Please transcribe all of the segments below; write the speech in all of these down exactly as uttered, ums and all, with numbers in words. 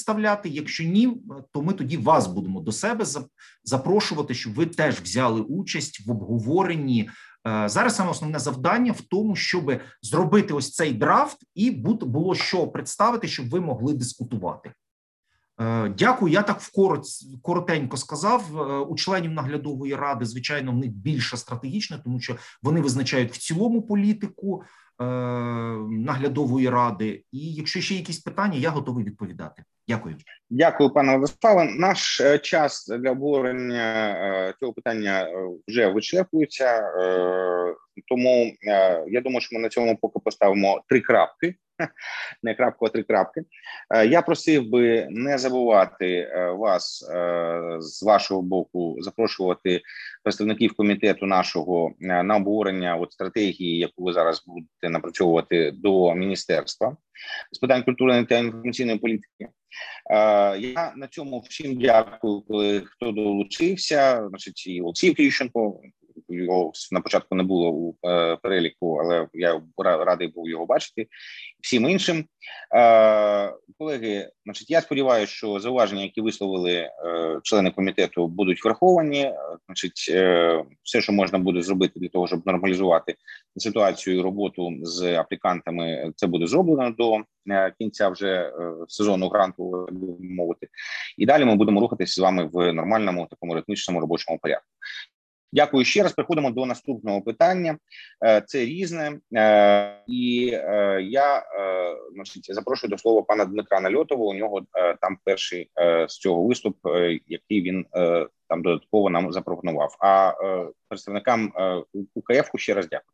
представляти. Якщо ні, то ми тоді вас будемо до себе запрошувати, щоб ви теж взяли участь в обговоренні. Зараз саме основне завдання в тому, щоб зробити ось цей драфт і було що представити, щоб ви могли дискутувати. Дякую. Я так вкорот, коротенько сказав. У членів наглядової ради, звичайно, в них більше стратегічне, тому що вони визначають в цілому політику е, наглядової ради. І якщо ще якісь питання, я готовий відповідати. Дякую. Дякую, пане Владиславе. Наш е, час для обговорення е, цього питання вже вичерпується. Е, тому е, я думаю, що ми на цьому поки поставимо три крапки. Не крапку, а три крапки. Я просив би не забувати вас з вашого боку запрошувати представників комітету нашого на обговорення от стратегії, яку ви зараз будете напрацьовувати до Міністерства з питань культури та інформаційної політики. Я на цьому всім дякую, хто долучився. Значить, і Олексій Кріщенко, його на початку не було у е, переліку, але я радий був його бачити. Всім іншим. Е, колеги, значить, я сподіваюся, що зауваження, які висловили е, члени комітету, будуть враховані. Значить, е, все, що можна буде зробити для того, щоб нормалізувати ситуацію і роботу з аплікантами, це буде зроблено до е, кінця вже е, сезону гранту, мовити. І далі ми будемо рухатися з вами в нормальному, такому ритмічному робочому порядку. Дякую ще раз. Переходимо до наступного питання. Це різне. І я, значить, запрошую до слова пана Дмитра Нальотова. У нього там перший з цього виступ, який він там додатково нам запропонував. А представникам УКФ ще раз дякуємо.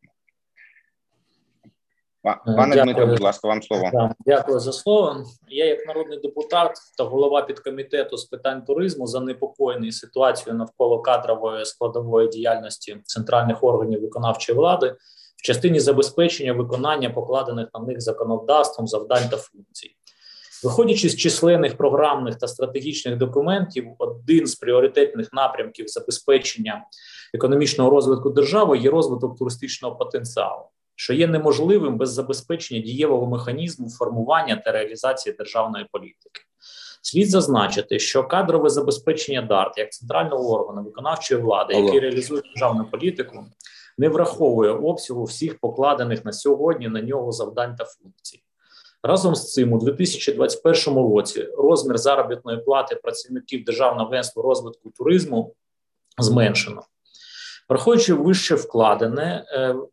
Пане Дякую. Дмитре, будь ласка, вам слово. Дякую за слово. Я, як народний депутат та голова підкомітету з питань туризму, занепокоєний ситуацією навколо кадрової складової діяльності центральних органів виконавчої влади в частині забезпечення виконання покладених на них законодавством завдань та функцій. Виходячи з численних програмних та стратегічних документів, один з пріоритетних напрямків забезпечення економічного розвитку держави є розвиток туристичного потенціалу, що є неможливим без забезпечення дієвого механізму формування та реалізації державної політики. Слід зазначити, що кадрове забезпечення ДАРТ, як центрального органу виконавчої влади, який реалізує державну політику, не враховує обсягу всіх покладених на сьогодні на нього завдань та функцій. Разом з цим у дві тисячі двадцять першому році розмір заробітної плати працівників Державного агентства розвитку туризму зменшено. Враховуючи вище вкладене,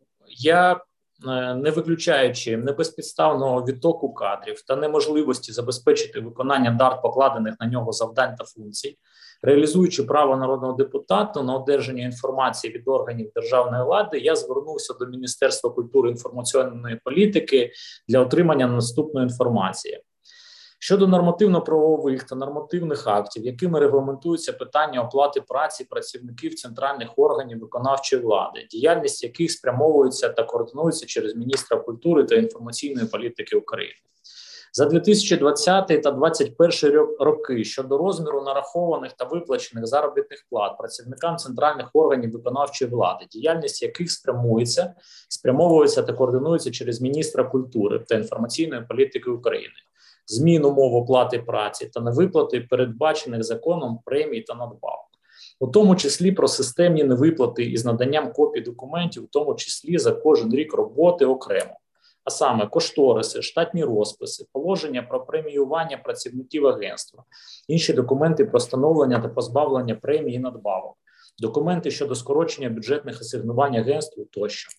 я, не виключаючи небезпідставного відтоку кадрів та неможливості забезпечити виконання ДАРТ покладених на нього завдань та функцій, реалізуючи право народного депутата на одержання інформації від органів державної влади, я звернувся до Міністерства культури і інформаційної політики для отримання наступної інформації. Щодо нормативно-правових та нормативних актів, якими регламентуються питання оплати праці працівників центральних органів виконавчої влади, діяльність яких спрямовується та координується через міністра культури та інформаційної політики України. За дві тисячі двадцятий та двадцять перший роки щодо розміру нарахованих та виплачених заробітних плат працівникам центральних органів виконавчої влади, діяльність яких спрямується, спрямовується та координується через міністра культури та інформаційної політики України, змін умов оплати праці та невиплати передбачених законом премій та надбавок, у тому числі про системні невиплати із наданням копій документів, у тому числі за кожен рік роботи окремо, а саме кошториси, штатні розписи, положення про преміювання працівників агентства, інші документи про встановлення та позбавлення премій і надбавок, документи щодо скорочення бюджетних асигнувань агентству тощо.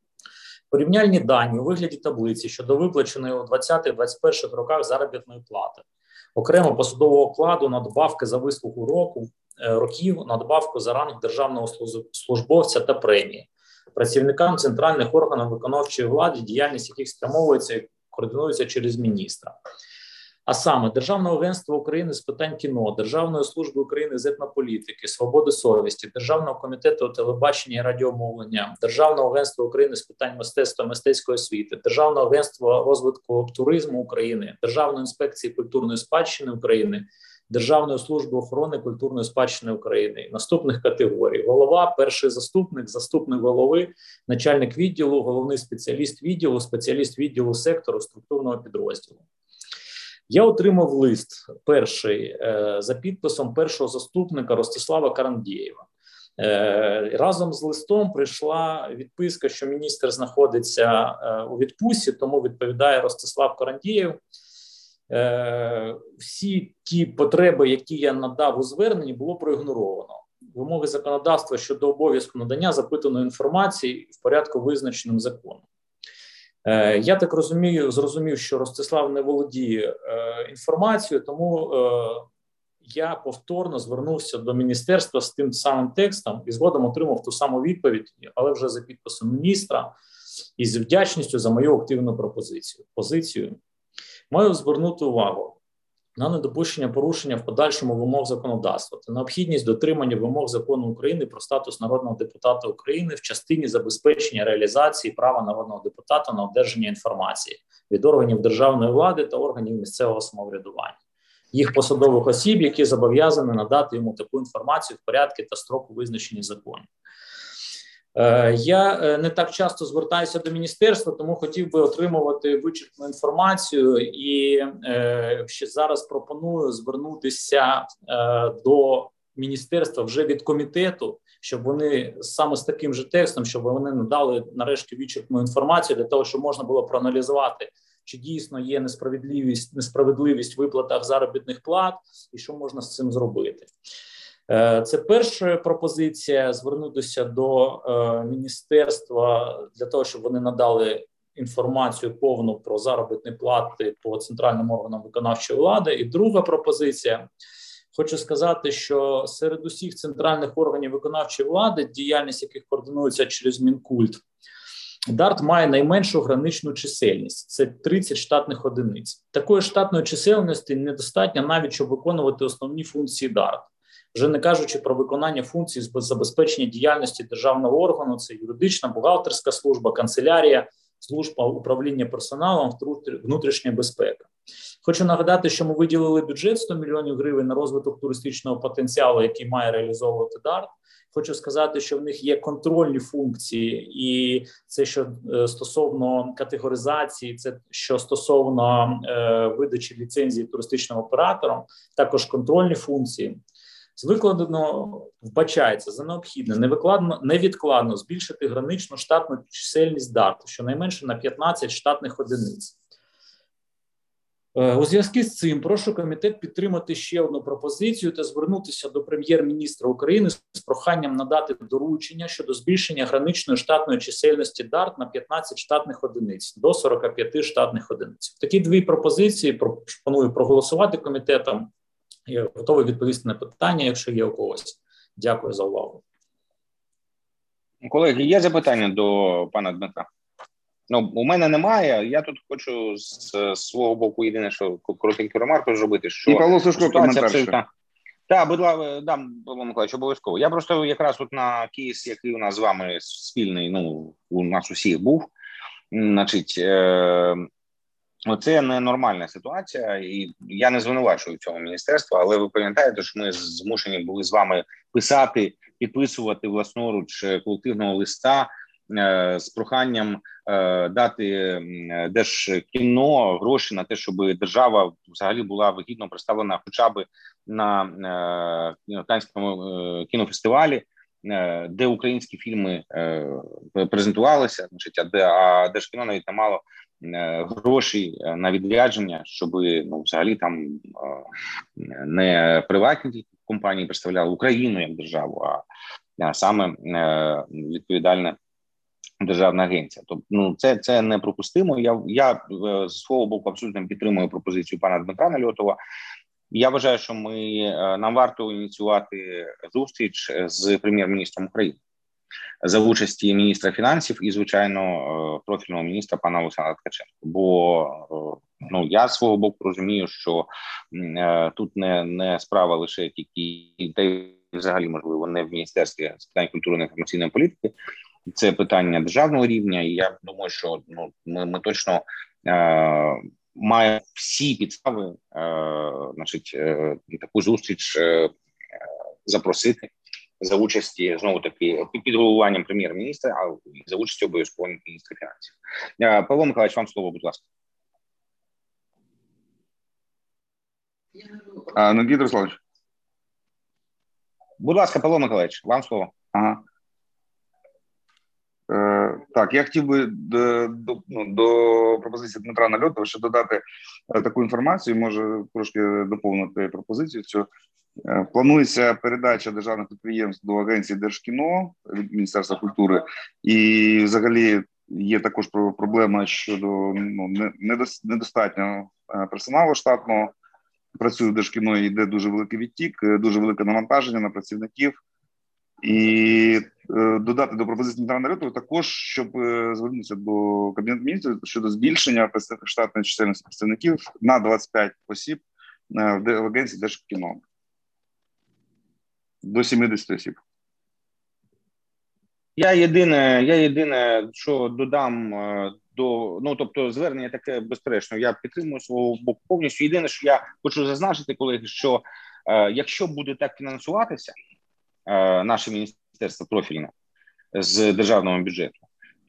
Порівняльні дані у вигляді таблиці щодо виплаченої у двадцятих - двадцять перших роках заробітної плати, окремо посадового окладу, надбавки за вислугу року, років, надбавку за ранг державного службовця та премії працівникам центральних органів виконавчої влади, діяльність яких спрямовується і координується через міністра. А саме Державного агентства України з питань кіно, Державної служби України з етнополітики, свободи совісті, Державного комітету телебачення і радіомовлення, Державного агентства України з питань мистецтва і мистецької освіти, Державного агентства розвитку туризму України, Державної інспекції культурної спадщини України, Державної служби охорони культурної спадщини України. Наступних категорій: голова, перший заступник, заступник голови, начальник відділу, головний спеціаліст відділу, спеціаліст відділу сектору, структурного підрозділу. Я отримав лист перший за підписом першого заступника Ростислава Карандєєва. Разом з листом прийшла відписка, що міністр знаходиться у відпустці, тому відповідає Ростислав Карандєєв. Всі ті потреби, які я надав у зверненні, було проігноровано. Вимоги законодавства щодо обов'язку надання запитаної інформації в порядку, визначеним законом. Я так розумію, зрозумів, що Ростислав не володіє інформацією, тому я повторно звернувся до міністерства з тим самим текстом і згодом отримав ту саму відповідь, але вже за підписом міністра і з вдячністю за мою активну пропозицію. Позицію. Маю звернути увагу на недопущення порушення в подальшому вимог законодавства та необхідність дотримання вимог закону України про статус народного депутата України в частині забезпечення реалізації права народного депутата на одержання інформації від органів державної влади та органів місцевого самоврядування, їх посадових осіб, які зобов'язані надати йому таку інформацію в порядку та строку, визначені законом. Я не так часто звертаюся до міністерства, тому хотів би отримувати вичерпну інформацію і е, ще зараз пропоную звернутися е, до міністерства вже від комітету, щоб вони саме з таким же текстом, щоб вони надали нарешті вичерпну інформацію для того, щоб можна було проаналізувати, чи дійсно є несправедливість, несправедливість в виплатах заробітних плат і що можна з цим зробити. Це перша пропозиція – звернутися до е, міністерства для того, щоб вони надали інформацію повну про заробітні плати по центральним органам виконавчої влади. І друга пропозиція – хочу сказати, що серед усіх центральних органів виконавчої влади, діяльність яких координується через Мінкульт, ДАРТ має найменшу граничну чисельність – це тридцять штатних одиниць. Такої штатної чисельності недостатньо навіть, щоб виконувати основні функції ДАРТ. Вже не кажучи про виконання функцій з забезпечення діяльності державного органу, це юридична, бухгалтерська служба, канцелярія, служба управління персоналом, внутрішня безпека. Хочу нагадати, що ми виділили бюджет сто мільйонів гривень на розвиток туристичного потенціалу, який має реалізовувати ДАРТ. Хочу сказати, що в них є контрольні функції, і це, що е, стосовно категоризації, це що стосовно е, видачі ліцензії туристичним операторам, також контрольні функції. З викладено вбачається за необхідне невикладно, невідкладно збільшити граничну штатну чисельність ДАРТу, щонайменше на п'ятнадцять штатних одиниць. У зв'язку з цим прошу комітет підтримати ще одну пропозицію та звернутися до прем'єр-міністра України з проханням надати доручення щодо збільшення граничної штатної чисельності ДАРТ на п'ятнадцять штатних одиниць до сорока п'яти штатних одиниць. Такі дві пропозиції пропоную проголосувати комітетом. Я готовий відповісти на питання, якщо є у когось. Дякую за увагу. Колеги, є запитання до пана Дмитра? Ну, у мене немає. Я тут хочу з, з свого боку єдине, що коротеньку ремарку зробити, що і Павло Сушко коментар. Абсолютно... Так, будь ласка, дам, Павло Миколаївич, обов'язково. Я просто якраз от на кейс, який у нас з вами спільний, ну, у нас усіх був, значить, е... Оце ненормальна ситуація, і я не звинувачую в цьому міністерства, але ви пам'ятаєте, що ми змушені були з вами писати, підписувати власноруч колективного листа е, з проханням е, дати Держкіно гроші на те, щоб держава взагалі була вигідно представлена хоча б на е, Каннському е, кінофестивалі, е, де українські фільми е, презентувалися, значить, а, де, а Держкіно навіть не мало грошей на відрядження, щоб, ну, взагалі там не приватні компанії представляли Україну як державу, а саме відповідальна державна агенція. Тобто, ну, це, це неприпустимо. Я, я з свого боку абсолютно підтримую пропозицію пана Дмитра Нальотова. Я вважаю, що ми, нам варто ініціювати зустріч з прем'єр-міністром України за участі міністра фінансів і, звичайно, профільного міністра пана Олександра Ткаченка. Бо, ну, я з свого боку розумію, що е, тут не, не справа лише тільки, та й взагалі, можливо, не в Міністерстві з питань культури та інформаційної політики. Це питання державного рівня, і я думаю, що, ну, ми, ми точно е, маємо всі підстави е, значить, е, таку зустріч е, запросити за участі, знову-таки, під головуванням прем'єр-міністра, а за участі обов'язково міністра фінансів. Павло Миколаївич, вам слово, будь ласка. А, ну, Гідро Русланович. Будь ласка, Павло Миколаївич, вам слово. Ага. Е, так, я хотів би до, до, ну, до пропозиції Дмитра Нальотова ще додати е, таку інформацію, може трошки доповнити пропозицію цю. Е, планується передача державних підприємств до Агенції Держкіно від Міністерства культури, і взагалі є також проблема щодо ну, недостатньо персоналу штатного. Працює в Держкіно, йде дуже великий відтік, дуже велике навантаження на працівників. І е, додати до пропозиції Дмитра Нальотова також, щоб е, звернутися до Кабінету міністрів щодо збільшення штатної чисельності представників на двадцять п'ять осіб е, в Агенції Держкіно. До сімдесят осіб. Я єдине, я єдине, що додам до, ну, тобто звернення таке безперечно, я підтримую свого боку повністю. Єдине, що я хочу зазначити, колеги, що е, якщо буде так фінансуватися е, наше міністерство профільне з державного бюджету,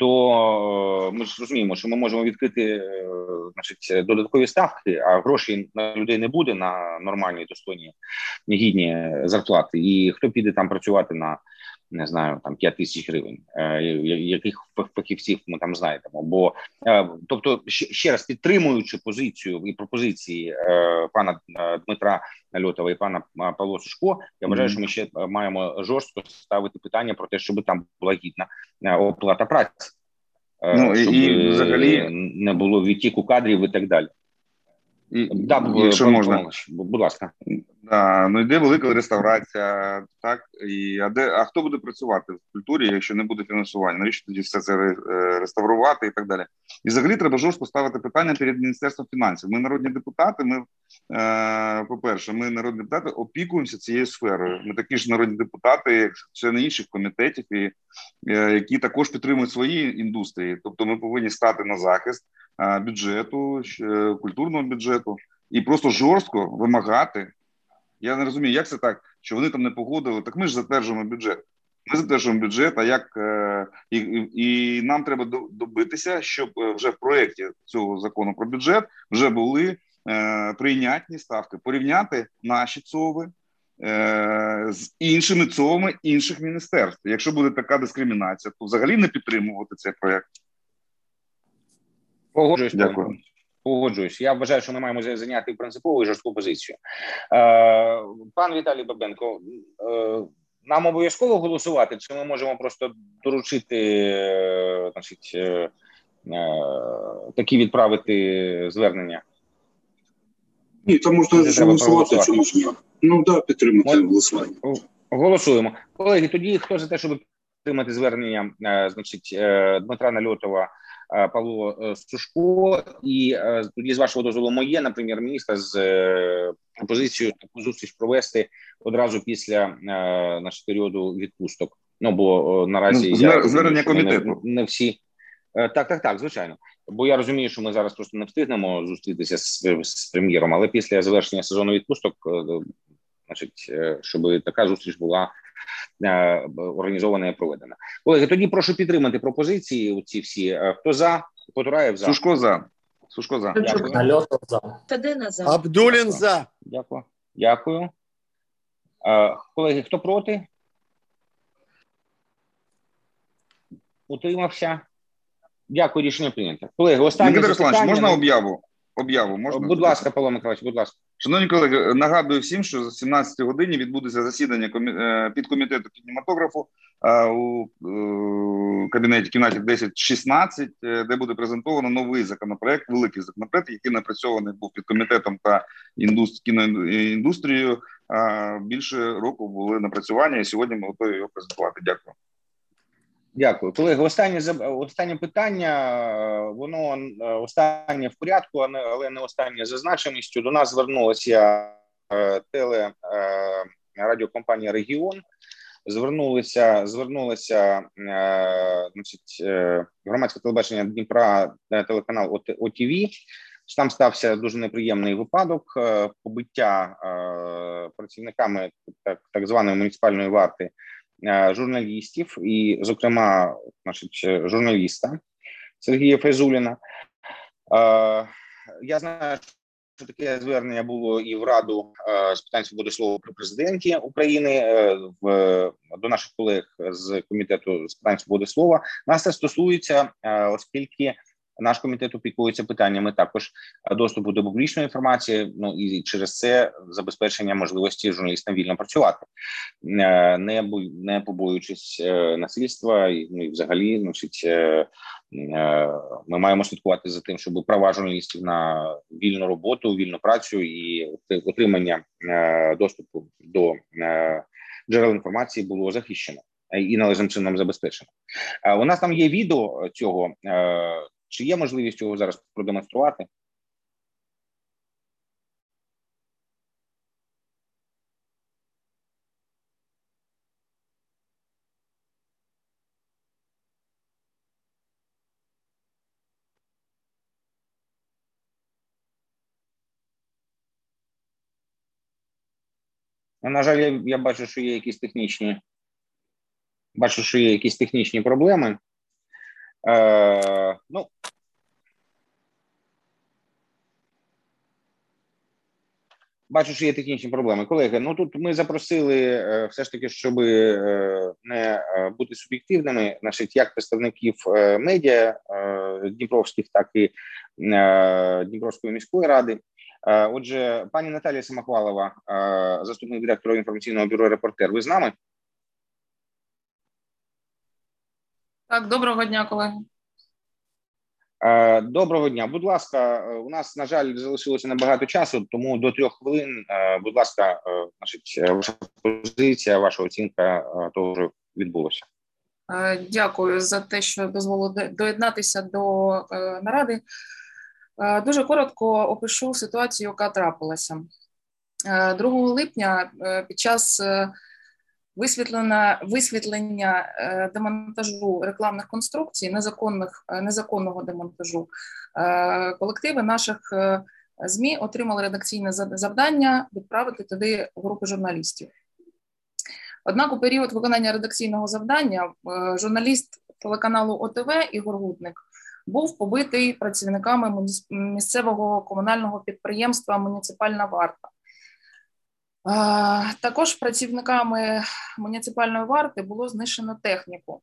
то е, ми ж розуміємо, що ми можемо відкрити е, значить, додаткові ставки, а грошей на людей не буде на нормальні, достойні, гідні зарплати. І хто піде там працювати на, не знаю, там п'ять тисяч гривень, е, яких фахівців ми там знайдемо. Бо, е, тобто, ще раз підтримуючи позицію і пропозиції е, пана Дмитра Нальотова і пана Павла Сушко, я вважаю, mm-hmm. що ми ще маємо жорстко ставити питання про те, щоб там була гідна оплата праці, е, ну, щоб і, взагалі... не було відтіку кадрів і так далі. І, да, якщо пан, можна. Пан, будь ласка. Да, ну йде велика реставрація, так, і, а, де, а хто буде працювати в культурі, якщо не буде фінансування? Навіщо тоді все це реставрувати і так далі? І взагалі треба жорстко ставити питання перед Міністерством фінансів. Ми народні депутати, ми, е, по-перше, ми народні депутати опікуємося цією сферою. Ми такі ж народні депутати, як члени інших комітетів, і, е, які також підтримують свої індустрії. Тобто ми повинні стати на захист е, бюджету, е, культурного бюджету і просто жорстко вимагати. Я не розумію, як це так, що вони там не погодили. Так ми ж затверджуємо бюджет. Ми затверджуємо бюджет, а як е, і, і, і нам треба добитися, щоб вже в проєкті цього закону про бюджет вже були е, прийнятні ставки. Порівняти наші ЦОВи е, з іншими ЦОВами інших міністерств. Якщо буде така дискримінація, то взагалі не підтримувати цей проєкт. Погоджуюсь. Дякую. Погоджуюсь. Я вважаю, що ми маємо зайняти принципову і жорстку позицію. Е, пан Віталій Бабенко, е, нам обов'язково голосувати, чи ми можемо просто доручити, е, значить, е, е, такі відправити звернення? Ні, там можна ж голосувати, чому ж ні. Ну так, да, підтримати голосування. Голосуємо. Колеги, тоді хто за те, щоб підтримати звернення, е, значить, е, Дмитра Нальотова, Павло Сушко, і тоді, з вашого дозволу, моє, на прем'єр-міністра, з пропозицією таку зустріч провести одразу після нашого періоду відпусток. Ну, бо наразі... Ну, я звернення комітету. Не, не всі... Так, так, так, звичайно. Бо я розумію, що ми зараз просто не встигнемо зустрітися з, з прем'єром, але після завершення сезону відпусток, значить, щоб така зустріч була організована і проведена. Колеги, тоді прошу підтримати пропозиції ці всі. Хто за? Потураєв за. Сушко за. Сушко за. Дякую. за. Федина за. Абдулін за. Дякую. Дякую. Колеги, хто проти? Утримався? Дякую, рішення прийнято. Колеги, останнє Микита Русланович, запитання. можна об'яву? Об'яву можна? Будь ласка, Павло Миколаївич, будь ласка. Шановні колеги, нагадую всім, що за сімнадцятій годині відбудеться засідання підкомітету кінематографу у кабінеті кімнаті десять шістнадцять, де буде презентовано новий законопроект, великий законопроект, який напрацьований був підкомітетом та кіноіндустрією. Більше року були напрацювання, і сьогодні ми готові його презентувати. Дякую. Дякую. Колеги, останнє, останнє питання, воно останнє в порядку, але не останнє за значимістю. До нас звернулася теле радіокомпанія «Регіон», звернулися, звернулися значить, громадське телебачення Дніпра, телеканал О Ті Ві. Там стався дуже неприємний випадок побиття працівниками так, так званої муніципальної варти журналістів, і, зокрема, значить, журналіста Сергія Файзуліна. Я знаю, що таке звернення було і в Раду з питань свободи слова при президенті України, в, до наших колег з комітету з питань свободи слова. Нас це стосується, оскільки наш комітет опікується питаннями також доступу до публічної інформації, ну і через це забезпечення можливості журналістам вільно працювати, не бо не побоюючись насильства, ну і взагалі, значить, ми маємо слідкувати за тим, щоб права журналістів на вільну роботу, вільну працю і отримання доступу до джерел інформації було захищено і належним чином забезпечено. У нас там є відео цього. Чи є можливість його зараз продемонструвати? На жаль, я, я бачу, що є якісь технічні, бачу, що є якісь технічні проблеми. Е, ну, бачу, що є технічні проблеми. Колеги, ну тут ми запросили е, все ж таки, щоб е, не е, бути суб'єктивними, значить, як представників е, медіа е, Дніпровських, так і е, Дніпровської міської ради. Е, отже, пані Наталія Самохвалова, е, заступник директора інформаційного бюро «Репортер», ви з нами? Так, доброго дня, колеги. Доброго дня. Будь ласка, у нас, на жаль, залишилося небагато часу, тому до трьох хвилин, будь ласка, значить, ваша позиція, ваша оцінка того, що відбулося. Дякую за те, що дозволили доєднатися до наради. Дуже коротко опишу ситуацію, яка трапилася. другого липня під час Висвітлення, висвітлення е, демонтажу рекламних конструкцій, незаконних, незаконного демонтажу, е, колективи наших е, ЗМІ отримали редакційне завдання відправити туди групи журналістів. Однак у період виконання редакційного завдання е, журналіст телеканалу О Те Ве Ігор Гутник був побитий працівниками місцевого комунального підприємства «Муніципальна варта». Також працівниками муніципальної варти було знищено техніку.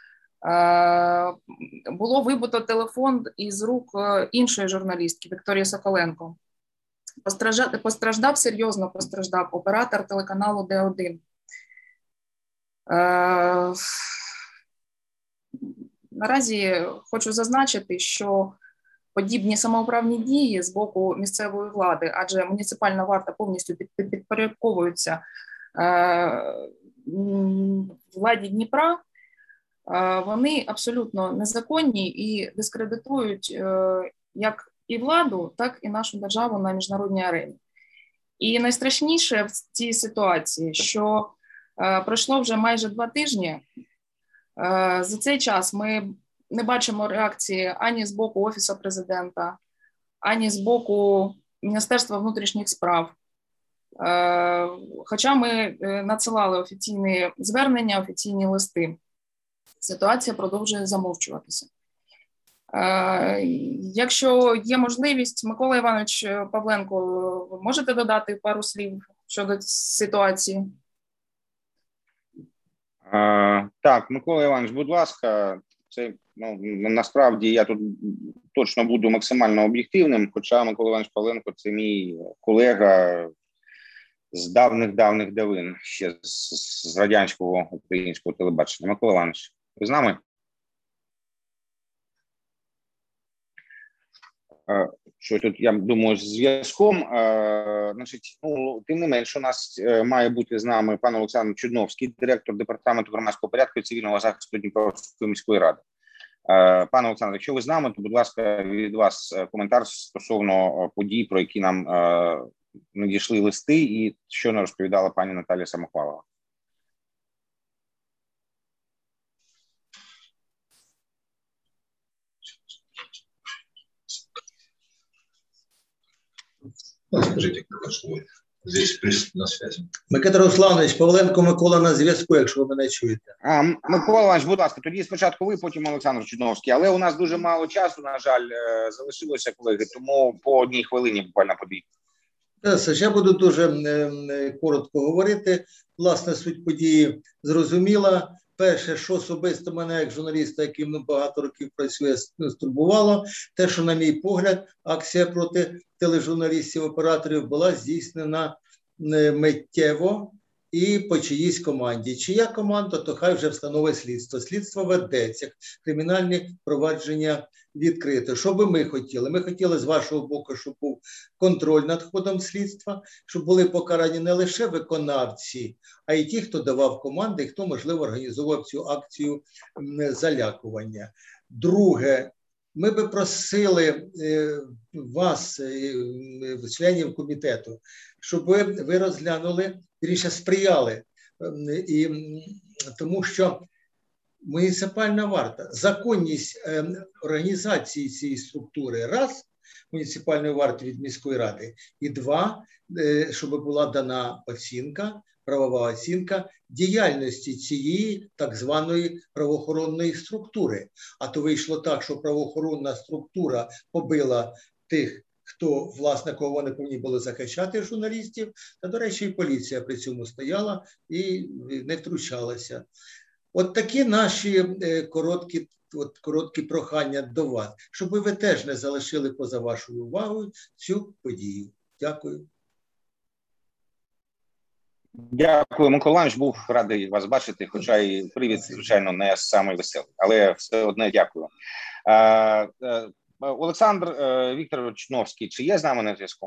Було вибито телефон із рук іншої журналістки Вікторії Соколенко. Постраждав, постраждав серйозно постраждав оператор телеканалу Де один. Наразі хочу зазначити, що подібні самоуправні дії з боку місцевої влади, адже муніципальна варта повністю підпорядковується е, владі Дніпра, е, вони абсолютно незаконні і дискредитують е, як і владу, так і нашу державу на міжнародній арені. І найстрашніше в цій ситуації, що е, пройшло вже майже два тижні, е, за цей час ми не бачимо реакції ані з боку Офісу президента, ані з боку Міністерства внутрішніх справ. Хоча ми надсилали офіційні звернення, офіційні листи, ситуація продовжує замовчуватися. Якщо є можливість, Микола Іванович Павленко, ви можете додати пару слів щодо ситуації? А, так, Микола Іванович, будь ласка. Це, ну, насправді я тут точно буду максимально об'єктивним, хоча Микола Іванович Павленко – це мій колега з давних-давних давин, ще з, з радянського українського телебачення. Микола Іванович, ви з нами? Що тут, я думаю, з зв'язком, значить, ну, тим не менше, у нас має бути з нами пан Олександр Чудновський, директор департаменту громадського порядку і цивільного захисту Дніпровської міської ради. Пане Олександр, якщо ви з нами, то, будь ласка, від вас коментар стосовно подій, про які нам надійшли листи і що не розповідала пані Наталія Самохвалова. Скажите, как здесь на связи. Микита Русланович, Павленко Микола на зв'язку, якщо ви мене чуєте. А, Микола Іванович, будь ласка, тоді спочатку ви, потім Олександр Чудновський. Але у нас дуже мало часу, на жаль, залишилося, колеги, тому по одній хвилині буквально по дві. Я буду дуже коротко говорити. Власне, суть події зрозуміла. Перше, що особисто мене, як журналіста, яким багато років працює, стурбувало, те, що, на мій погляд, акція проти тележурналістів-операторів була здійснена миттєво і по чиїсь команді. Чия команда, то хай вже встановить слідство. Слідство ведеться, кримінальні провадження відкрите. Що би ми хотіли? Ми хотіли з вашого боку, щоб був контроль над ходом слідства, щоб були покарані не лише виконавці, а й ті, хто давав команди, і хто, можливо, організував цю акцію залякування. Друге, ми би просили вас, членів комітету, щоб ви, ви розглянули, більше сприяли, і, тому що муніципальна варта, законність е, організації цієї структури, раз, муніципальної варти від міської ради, і два, е, щоб була дана оцінка, правова оцінка діяльності цієї так званої правоохоронної структури. А то вийшло так, що правоохоронна структура побила тих, хто, власне, кого вони повинні були захищати, журналістів, та, до речі, і поліція при цьому стояла і не втручалася. От такі наші е, короткі, от, короткі прохання до вас, щоб ви теж не залишили поза вашою увагою цю подію. Дякую. Дякую, Микола Іванович, був радий вас бачити, хоча і привід, звичайно, не самий веселий, але все одне дякую. А, а, Олександр а, Вікторович Чудновський, чи є з нами на зв'язку?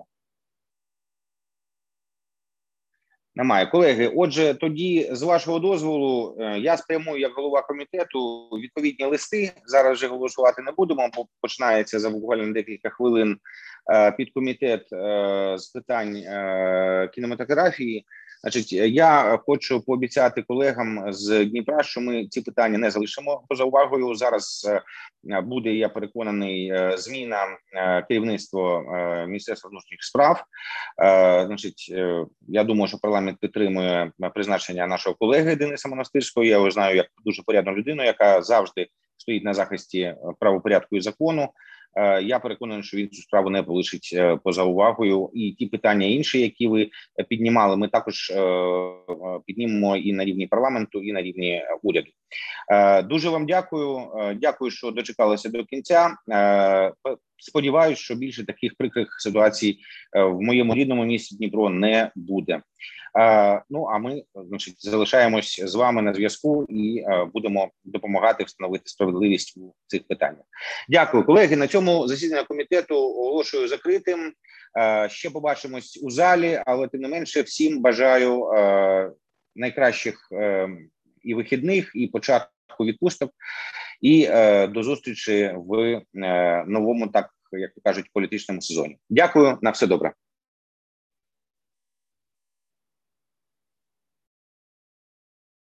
Немає. Колеги, отже, тоді, з вашого дозволу, я спрямую як голова комітету відповідні листи. Зараз вже голосувати не будемо, бо починається за буквально декілька хвилин підкомітет з питань кінематографії. Значить, я хочу пообіцяти колегам з Дніпра, що ми ці питання не залишимо поза увагою. Зараз буде, я переконаний, зміна керівництва Міністерства внутрішніх справ. Значить, я думаю, що парламент підтримує призначення нашого колеги Дениса Монастирського. Я його знаю як дуже порядну людину, яка завжди стоїть на захисті правопорядку і закону. Я переконаний, що він цю справу не полишить поза увагою. І ті питання інші, які ви піднімали, ми також піднімемо і на рівні парламенту, і на рівні уряду. Дуже вам дякую. Дякую, що дочекалися до кінця. Сподіваюсь, що більше таких прикрих ситуацій в моєму рідному місті Дніпро не буде. Ну, а ми, значить, залишаємось з вами на зв'язку і будемо допомагати встановити справедливість у цих питаннях. Дякую, колеги. На цьому засідання комітету оголошую закритим. Ще побачимось у залі, але тим не менше всім бажаю найкращих і вихідних, і початку відпусток, і до зустрічі в новому, так як кажуть, політичному сезоні. Дякую, на все добре.